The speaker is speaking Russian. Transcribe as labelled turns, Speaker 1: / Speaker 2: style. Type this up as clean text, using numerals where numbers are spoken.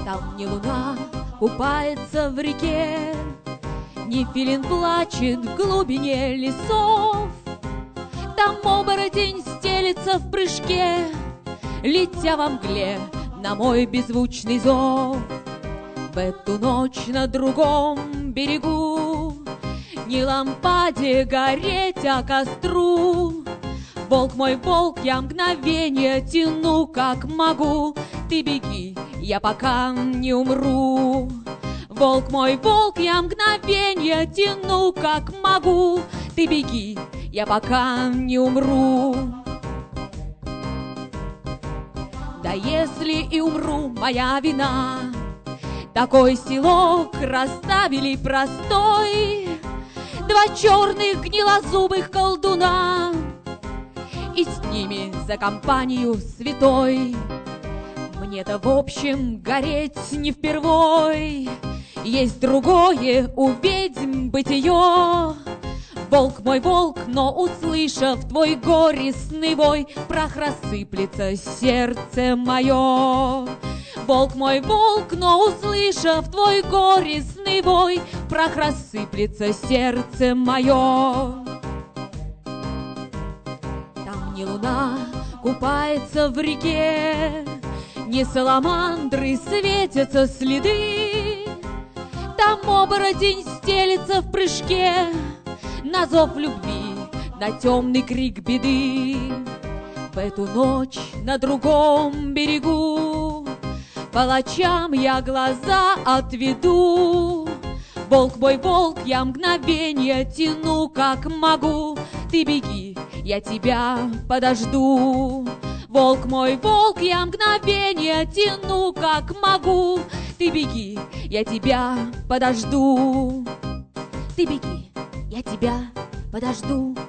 Speaker 1: Там не луна купается в реке, не филин плачет в глубине лесов. Там оборотень стелется в прыжке, летя во мгле на мой беззвучный зов. В эту ночь на другом берегу не лампаде гореть, а костру. Волк мой, волк, я мгновенье тяну, как могу. Ты беги, я пока не умру. Волк мой, волк, я мгновенье тяну, как могу. Ты беги, я пока не умру. Да если и умру, моя вина. Такой селок расставили простой два черных гнилозубых колдуна, и с ними за компанию святой. Мне-то в общем гореть не впервой, есть другое у ведьм бытие. Волк мой, волк, но услышав твой горестный вой, прах рассыплется сердце мое. Волк мой, волк, но услышав твой горестный вой, прах рассыплется сердце мое. Там не луна купается в реке, не саламандры светятся следы. Там оборотень стелется в прыжке на зов любви, на темный крик беды. В эту ночь на другом берегу палачам я глаза отведу. Волк мой, волк, я мгновенье тяну, как могу. Ты беги, я тебя подожду. Волк мой, волк, я мгновенье тяну, как могу. Ты беги, я тебя подожду. Ты беги, я тебя подожду.